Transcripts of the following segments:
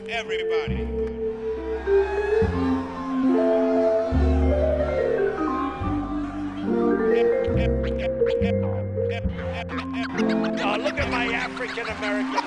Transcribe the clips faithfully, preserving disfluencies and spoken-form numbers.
everybody. Oh, look at my African American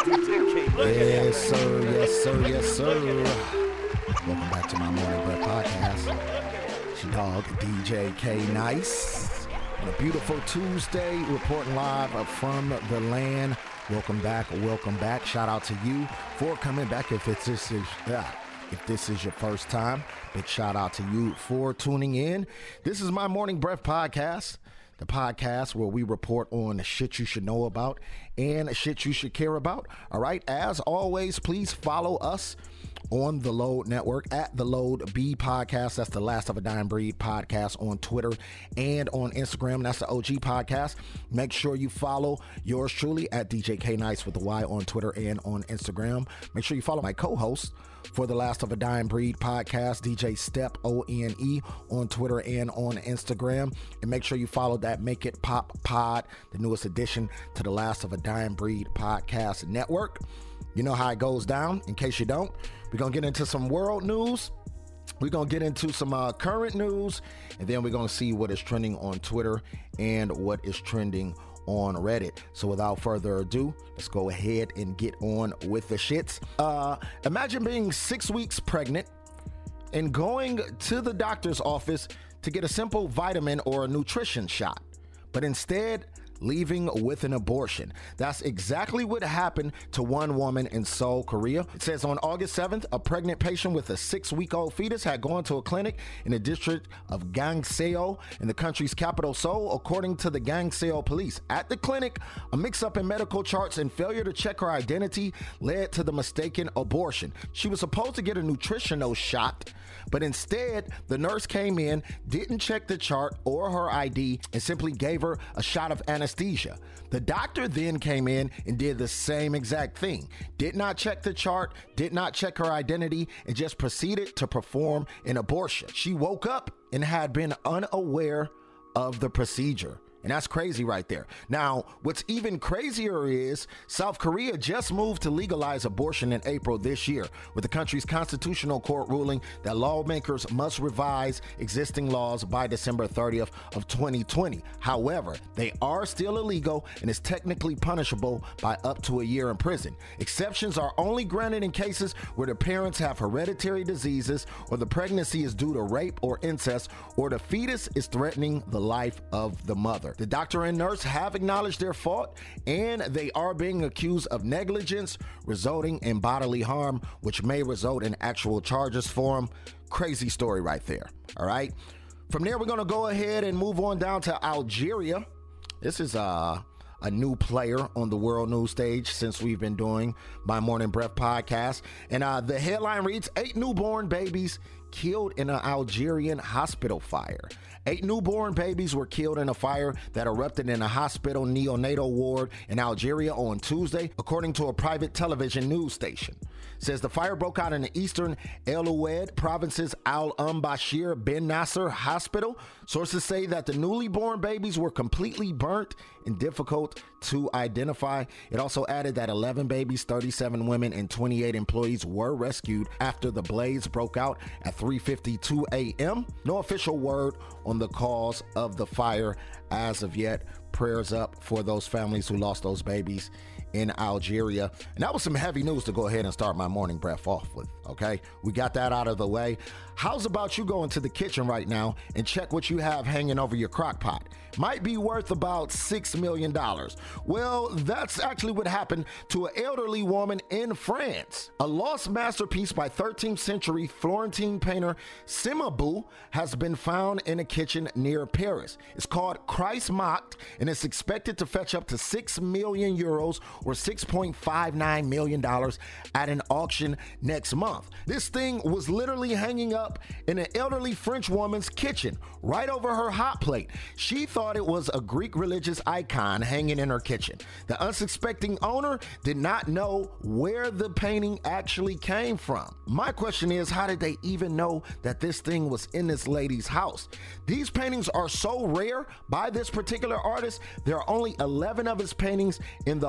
over here. Yes, sir. Yes, sir. Yes, sir. Welcome back to my Morning Breath podcast. It's your dog, D J K Nice. On a beautiful Tuesday, reporting live from the land. Welcome back. Welcome back. Shout out to you for coming back. If it's this is uh, if this is your first time, big shout out to you for tuning in. This is my Morning Breath podcast. The podcast where we report on the shit you should know about and shit you should care about. All right. As always, please follow us on the Load Network at the Load B Podcast. That's the Last of a Dying Breed podcast on Twitter and on Instagram. That's the O G podcast. Make sure you follow yours truly at D J K Nice with the Y on Twitter and on Instagram. Make sure you follow my co-host for the Last of a Dying Breed podcast, D J Step O N E on Twitter and on Instagram. And make sure you follow that Make It Pop Pod, the newest addition to the Last of a Dying Breed podcast network. You know how it goes down. In case you don't, we're going to get into some world news. We're going to get into some uh, current news, and then we're going to see what is trending on Twitter and what is trending on Reddit. So without further ado, let's go ahead and get on with the shits. Uh, imagine being six weeks pregnant and going to the doctor's office to get a simple vitamin or a nutrition shot, but instead leaving with an abortion. That's exactly what happened to one woman in Seoul, Korea. It says on August seventh, a pregnant patient with a six-week-old fetus had gone to a clinic in the district of Gangseo in the country's capital, Seoul, according to the Gangseo police. At the clinic, a mix-up in medical charts and failure to check her identity led to the mistaken abortion. She was supposed to get a nutritional shot, but instead, the nurse came in, didn't check the chart or her I D, and simply gave her a shot of anesthesia. The doctor then came in and did the same exact thing. Did not check the chart, did not check her identity, and just proceeded to perform an abortion. She woke up and had been unaware of the procedure. And that's crazy right there. Now, what's even crazier is South Korea just moved to legalize abortion in April this year, with the country's constitutional court ruling that lawmakers must revise existing laws by December thirtieth of twenty twenty. However, they are still illegal and is technically punishable by up to a year in prison. Exceptions are only granted in cases where the parents have hereditary diseases, or the pregnancy is due to rape or incest, or the fetus is threatening the life of the mother. The doctor and nurse have acknowledged their fault, and they are being accused of negligence resulting in bodily harm, which may result in actual charges for them. Crazy story right there. All right. From there, we're going to go ahead and move on down to Algeria. This is uh, a new player on the world news stage since we've been doing my Morning Breath podcast. And uh, the headline reads, eight newborn babies killed in an Algerian hospital fire. Eight newborn babies were killed in a fire that erupted in a hospital neonatal ward in Algeria on Tuesday, according to a private television news station. It says the fire broke out in the eastern El Oued province's Al-Umm-Bashir Ben Nasser hospital. Sources say that the newly born babies were completely burnt and difficult to identify. It also added that eleven babies, thirty-seven women, and twenty-eight employees were rescued after the blaze broke out at three fifty-two a.m. No official word on the cause of the fire as of yet. Prayers up for those families who lost those babies in Algeria. And that was some heavy news to go ahead and start my morning breath off with, okay? We got that out of the way. How's about you go into the kitchen right now and check what you have hanging over your crock pot? Might be worth about six million dollars. Well, that's actually what happened to an elderly woman in France. A lost masterpiece by thirteenth century Florentine painter Cimabue has been found in a kitchen near Paris. It's called Christ Mocked, and it's expected to fetch up to six million euros or six point five nine million dollars at an auction next month. This thing was literally hanging up in an elderly French woman's kitchen, right over her hot plate. She thought it was a Greek religious icon hanging in her kitchen. The unsuspecting owner did not know where the painting actually came from. My question is, how did they even know that this thing was in this lady's house? These paintings are so rare by this particular artist. There are only eleven of his paintings in the whole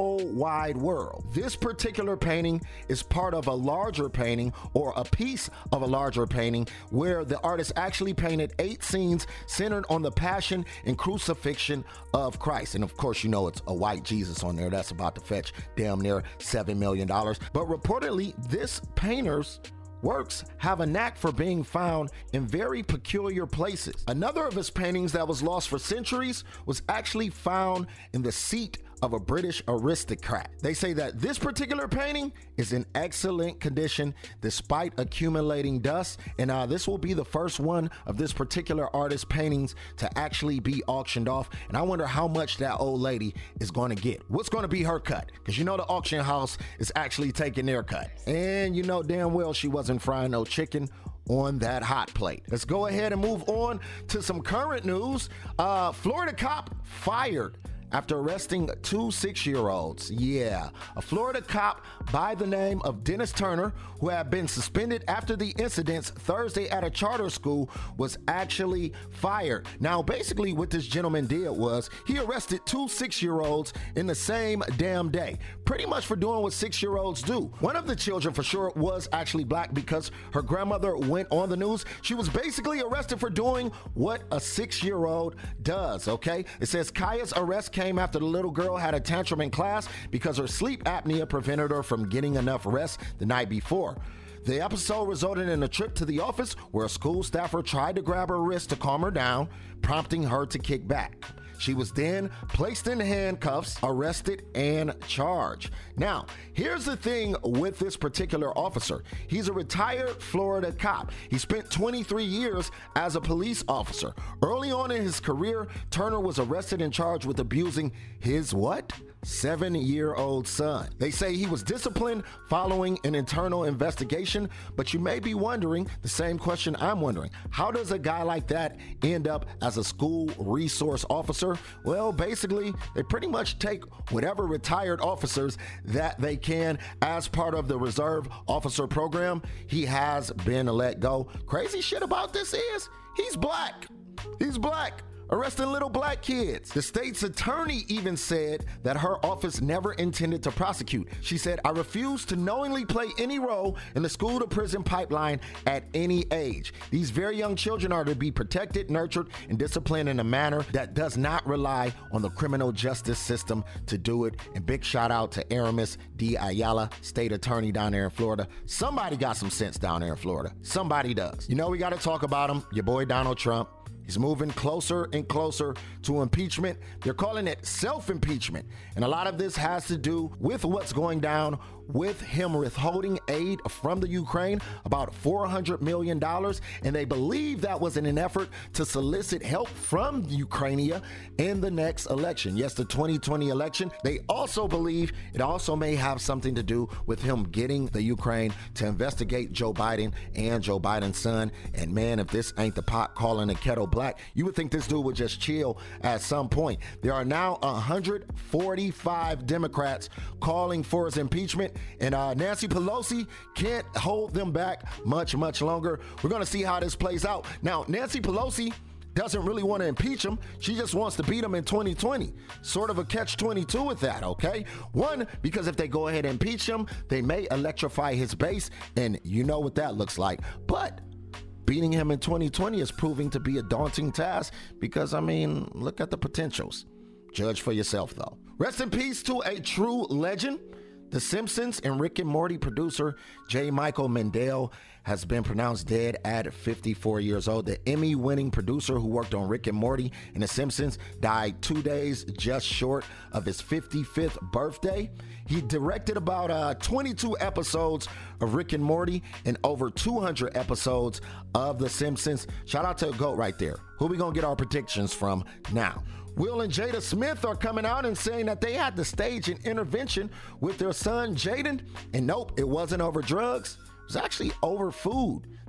whole wide world. This particular painting is part of a larger painting, or a piece of a larger painting, where the artist actually painted eight scenes centered on the passion and crucifixion of Christ. And of course, you know it's a white Jesus on there. That's about to fetch damn near seven million dollars. But reportedly, this painter's works have a knack for being found in very peculiar places. Another of his paintings that was lost for centuries was actually found in the seat of a British aristocrat. They say that this particular painting is in excellent condition despite accumulating dust, and uh, this will be the first one of this particular artist's paintings to actually be auctioned off. And I wonder how much that old lady is going to get. What's going to be her cut? Because you know the auction house is actually taking their cut, and you know damn well she wasn't frying no chicken on that hot plate. Let's go ahead and move on to some current news. Uh, Florida cop fired after arresting two six-year-olds. Yeah, a Florida cop by the name of Dennis Turner, who had been suspended after the incidents Thursday at a charter school, was actually fired. Now, basically what this gentleman did was he arrested two six-year-olds in the same damn day, pretty much for doing what six-year-olds do. One of the children for sure was actually black because her grandmother went on the news. She was basically arrested for doing what a six-year-old does, okay? It says Kaya's arrest came after the little girl had a tantrum in class because her sleep apnea prevented her from getting enough rest the night before. The episode resulted in a trip to the office where a school staffer tried to grab her wrist to calm her down, prompting her to kick back. She was then placed in handcuffs, arrested, and charged. Now, here's the thing with this particular officer. He's a retired Florida cop. He spent twenty-three years as a police officer. Early on in his career, Turner was arrested and charged with abusing his what? seven-year-old son. They say he was disciplined following an internal investigation, but you may be wondering the same question I'm wondering. How does a guy like that end up as a school resource officer? Well, basically, they pretty much take whatever retired officers that they can as part of the reserve officer program. He has been let go. Crazy shit about this is he's black. He's black. Arresting little black kids. The state's attorney even said that her office never intended to prosecute. She said, "I refuse to knowingly play any role in the school to prison pipeline at any age. These very young children are to be protected, nurtured, and disciplined in a manner that does not rely on the criminal justice system to do it." And big shout out to Aramis D. Ayala, state attorney down there in Florida. Somebody got some sense down there in Florida. Somebody does. You know, we got to talk about him, your boy Donald Trump. He's moving closer and closer to impeachment. They're calling it self-impeachment. And a lot of this has to do with what's going down with him withholding aid from the Ukraine, about four hundred million dollars. And they believe that was in an effort to solicit help from Ukraine in the next election. Yes, the twenty twenty election. They also believe it also may have something to do with him getting the Ukraine to investigate Joe Biden and Joe Biden's son. And man, if this ain't the pot calling the kettle black, you would think this dude would just chill at some point. There are now one hundred forty-five Democrats calling for his impeachment. And uh, Nancy Pelosi can't hold them back much, much longer. We're going to see how this plays out. Now, Nancy Pelosi doesn't really want to impeach him. She just wants to beat him in twenty twenty. Sort of a catch twenty-two with that, okay? One, because if they go ahead and impeach him, they may electrify his base, and you know what that looks like. But beating him in twenty twenty is proving to be a daunting task because, I mean, look at the potentials. Judge for yourself, though. Rest in peace to a true legend. The Simpsons and Rick and Morty producer J. Michael Mandel has been pronounced dead at fifty-four years old. The Emmy-winning producer who worked on Rick and Morty and The Simpsons died two days just short of his fifty-fifth birthday. He directed about uh, twenty-two episodes of Rick and Morty and over two hundred episodes of The Simpsons. Shout out to a GOAT right there. Who we gonna get our predictions from now? Will and Jada Smith are coming out and saying that they had to stage an intervention with their son Jaden, and nope, it wasn't over drugs. It was actually over food.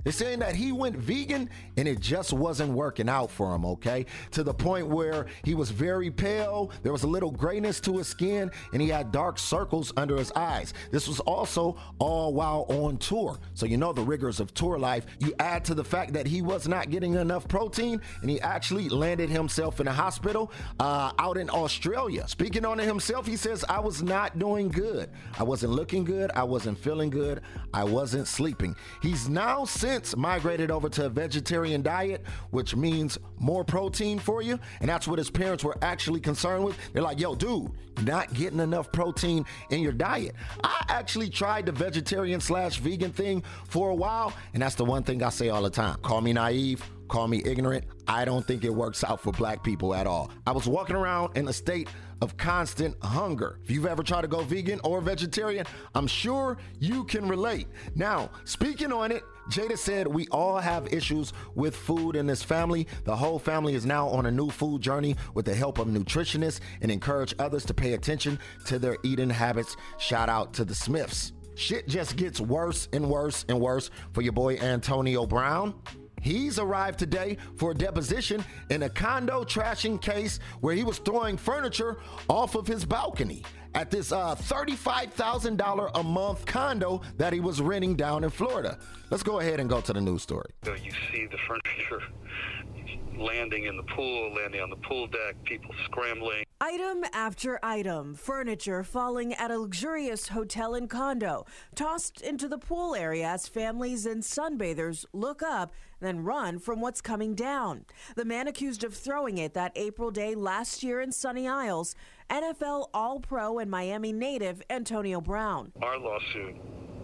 They're saying that he went vegan and it just wasn't working out for him, okay? To the point where he was very pale, there was a little grayness to his skin, and he had dark circles under his eyes. This was also all while on tour. So you know the rigors of tour life. You add to the fact that he was not getting enough protein, and he actually landed himself in a hospital uh, out in Australia. Speaking on it himself, he says, I was not doing good. I wasn't looking good. I wasn't feeling good. I wasn't sleeping. He's now since migrated over to a vegetarian diet, which means more protein for you. And that's what his parents were actually concerned with. They're like, yo, dude, you're not getting enough protein in your diet. I actually tried the vegetarian slash vegan thing for a while. And that's the one thing I say all the time. Call me naive. Call me ignorant. I don't think it works out for black people at all. I was walking around in a state of constant hunger. If you've ever tried to go vegan or vegetarian, I'm sure you can relate. Now, speaking on it, Jada said we all have issues with food in this family. The whole family is now on a new food journey with the help of nutritionists and encourage others to pay attention to their eating habits. Shout out to the Smiths. Shit just gets worse and worse and worse for your boy Antonio Brown. He's arrived today for a deposition in a condo trashing case where he was throwing furniture off of his balcony at this uh, thirty-five thousand dollars a month condo that he was renting down in Florida. Let's go ahead and go to the news story. So you see the furniture landing in the pool, landing on the pool deck, people scrambling. Item after item, furniture falling at a luxurious hotel and condo, tossed into the pool area as families and sunbathers look up, then run from what's coming down. The man accused of throwing it that April day last year in Sunny Isles, N F L All-Pro and Miami native Antonio Brown. Our lawsuit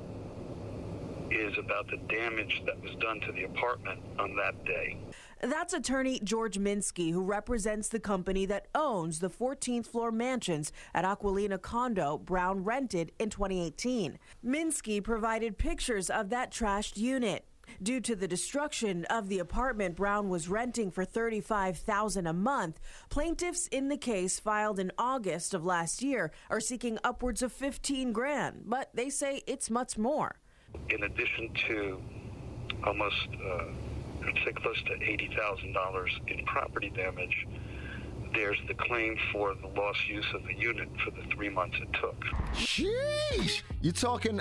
is about the damage that was done to the apartment on that day. That's attorney George Minsky, who represents the company that owns the fourteenth floor mansions at Aquilina condo Brown rented in twenty eighteen. Minsky provided pictures of that trashed unit. Due to the destruction of the apartment Brown was renting for thirty-five thousand dollars a month, plaintiffs in the case filed in August of last year are seeking upwards of fifteen grand, but they say it's much more. In addition to almost uh, I'd say close to eighty thousand dollars in property damage, there's the claim for the lost use of the unit for the three months it took. Sheesh! You're talking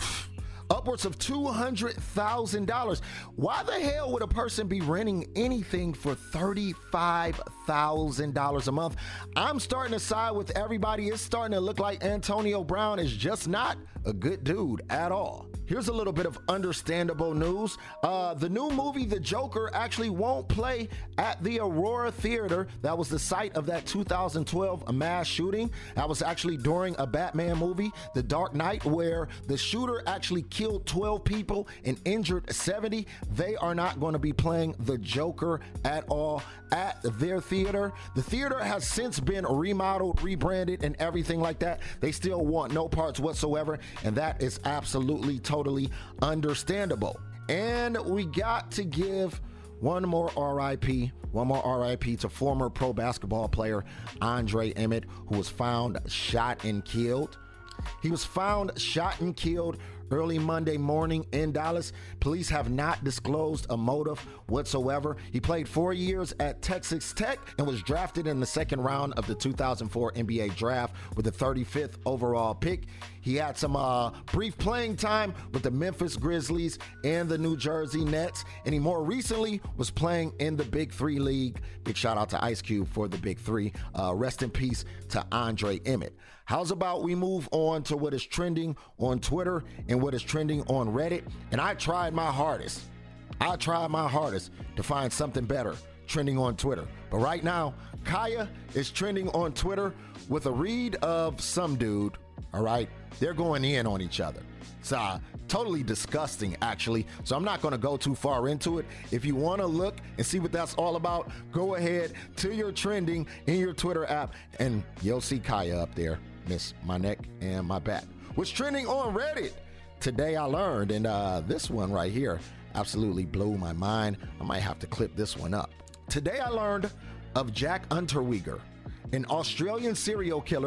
upwards of two hundred thousand dollars. Why the hell would a person be renting anything for thirty-five thousand dollars a month? I'm starting to side with everybody. It's starting to look like Antonio Brown is just not a good dude at all. Here's a little bit of understandable news. Uh, the new movie, The Joker, actually won't play at the Aurora Theater. That was the site of that two thousand twelve mass shooting. That was actually during a Batman movie, The Dark Knight, where the shooter actually killed twelve people and injured seventy. They are not going to be playing The Joker at all at their theater. The theater has since been remodeled, rebranded, and everything like that. They still want no parts whatsoever, and that is absolutely totally understandable. And we got to give one more R I P, one more R I P to former pro basketball player Andre Emmett, who was found shot and killed. He was found shot and killed early Monday morning in Dallas. Police have not disclosed a motive whatsoever. He played four years at Texas Tech and was drafted in the second round of the two thousand four N B A draft with the thirty-fifth overall pick. He had some uh, brief playing time with the Memphis Grizzlies and the New Jersey Nets, and he more recently was playing in the Big Three League. Big shout out to Ice Cube for the Big Three. Uh, rest in peace to Andre Emmett. How's about we move on to what is trending on Twitter and what is trending on Reddit? And I tried my hardest. I tried my hardest to find something better trending on Twitter. But right now, Kaya is trending on Twitter with a read of some dude, all right? They're going in on each other. It's uh, totally disgusting, actually. So I'm not going to go too far into it. If you want to look and see what that's all about, go ahead to your trending in your Twitter app, and you'll see Kaya up there. Miss my neck and my back. What's trending on Reddit? Today I learned, and uh, this one right here absolutely blew my mind. I might have to clip this one up. Today I learned of Jack Unterweger, an Australian serial killer,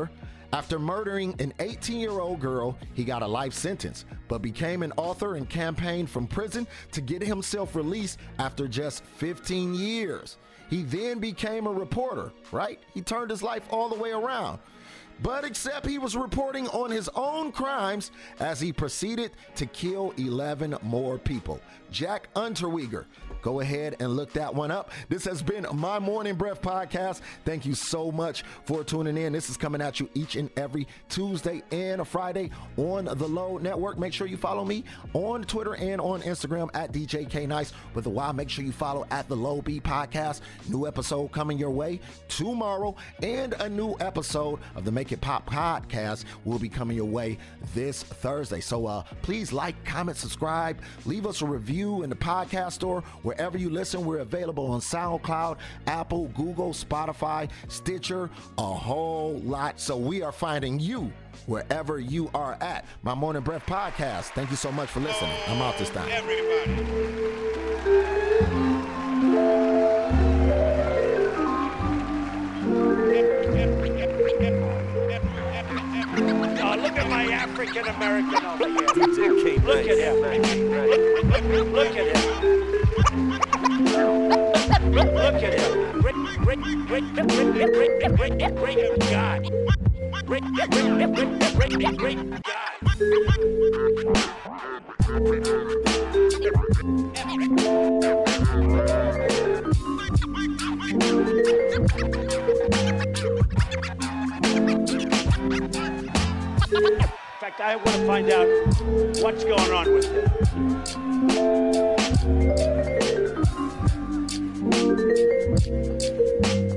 After murdering an eighteen-year-old girl, he got a life sentence, but became an author and campaigned from prison to get himself released after just fifteen years. He then became a reporter, right? He turned his life all the way around. But except he was reporting on his own crimes as he proceeded to kill eleven more people. Jack Unterweger. Go ahead and look that one up. This has been my Morning Breath podcast. Thank you so much for tuning in. This is coming at you each and every Tuesday and Friday on the Low Network. Make sure you follow me on Twitter and on Instagram at D J K Nice with a Y. Make sure you follow at the Low B Podcast. New episode coming your way tomorrow, and a new episode of the Make It Pop podcast will be coming your way this Thursday. So uh, please like, comment, subscribe, leave us a review in the podcast store. Wherever you listen, we're available on SoundCloud, Apple, Google, Spotify, Stitcher, a whole lot. So we are finding you wherever you are at. My Morning Breath podcast. Thank you so much for listening. I'm out this time. Everybody. Oh, look at my African American over here. D J K, look at him. Look, look, look at him. Look at him. Great, great, great, great, great, great, great, great God. Great, great, great, great, great God. In fact, I want to find out what's going on with him.